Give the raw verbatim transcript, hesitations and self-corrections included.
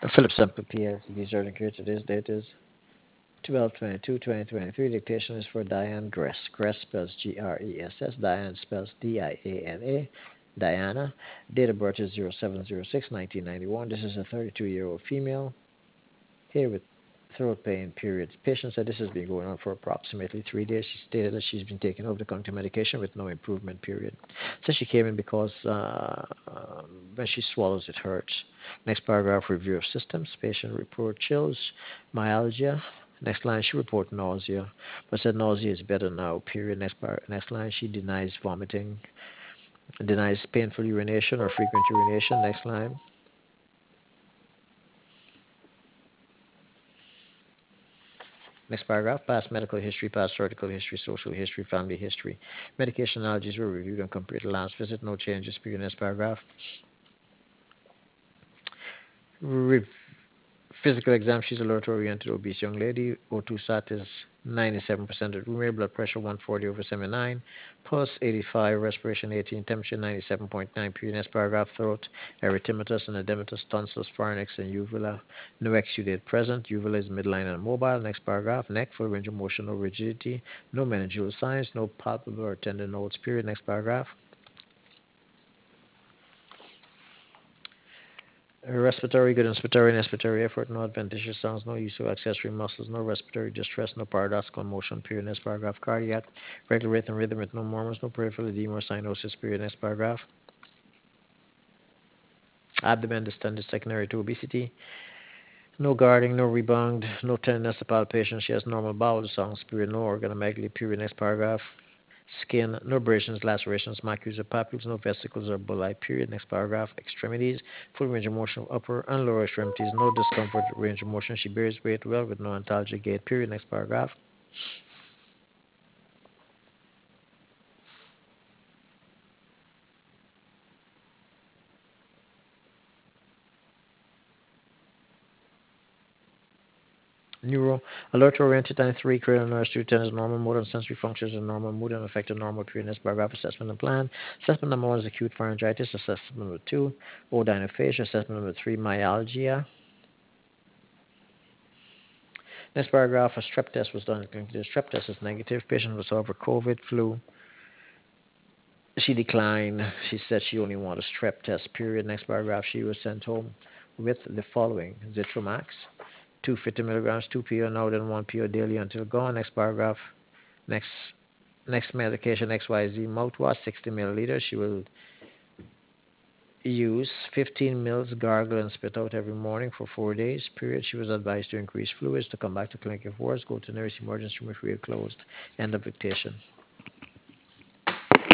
Philip Semple P L C D Surgeon Care. Today's date is twelve twenty-two twenty twenty-three. Dictation is for Diane Gress. Gress spells G R E S S. Diane spells D I A N A. Diana. Date of birth is zero seven zero six nineteen ninety-one. This is a thirty-two-year-old female here with throat pain, periods. Patient said this has been going on for approximately three days. She stated that she's been taking over-the-counter medication with no improvement, period. So she came in because uh, um, when she swallows, it hurts. Next paragraph, review of symptoms. Patient report chills, myalgia. Next line, she reported nausea, but said nausea is better now, period. Next, par- next line, she denies vomiting, denies painful urination or frequent urination. Next line, next paragraph, past medical history, past surgical history, social history, family history. Medication allergies were reviewed and compared to last visit. No changes. Period. Next paragraph. Re- Physical exam. She's alert oriented, obese young lady. O two sat is ninety-seven percent of room air. Blood pressure one forty over seventy-nine. Pulse eighty-five. Respiration eighteen. Temperature ninety-seven point nine. Period. Next paragraph. Throat, erythematous and edematous tonsils, pharynx, and uvula. No exudate present. Uvula is midline and mobile. Next paragraph. Neck, full range of motion, no rigidity. No meningeal signs. No palpable or tender nodes. Period. Next paragraph. Respiratory, good inspiratory and expiratory effort, no adventitious sounds, no use of accessory muscles, no respiratory distress, no paradoxical motion, period. Next paragraph. Cardiac, regular rhythm, rhythm with no murmurs, no peripheral edema or cyanosis, period. Next paragraph. Abdomen distended secondary to obesity, no guarding, no rebound, no tenderness of palpation. She has normal bowel sounds, period. No organomegaly, period. Next paragraph. Skin, no abrasions, lacerations, macules or papules, no vesicles or bullae, period. Next paragraph. Extremities, full range of motion of upper and lower extremities, no discomfort, range of motion. She bears weight well with no antalgic gait, period. Next paragraph. Neuro, alert oriented and three, cranial nerves, two, ten is normal, motor and sensory functions are normal, mood and affected normal, period. Next paragraph. Assessment and plan. Assessment number one is acute pharyngitis, assessment number two, odynophagia, assessment number three, myalgia. Next paragraph, a strep test was done. The strep test is negative. Patient was over COVID, flu. She declined. She said she only wanted a strep test, period. Next paragraph, she was sent home with the following: Zitromax, two hundred fifty milligrams, two P O now, then one P O daily until gone. Next paragraph, next next medication, X Y Z mouthwash, sixty milliliters. She will use fifteen mils, gargle and spit out every morning for four days, period. She was advised to increase fluids, to come back to clinic if worse, go to nurse emergency room if we are closed. End of dictation.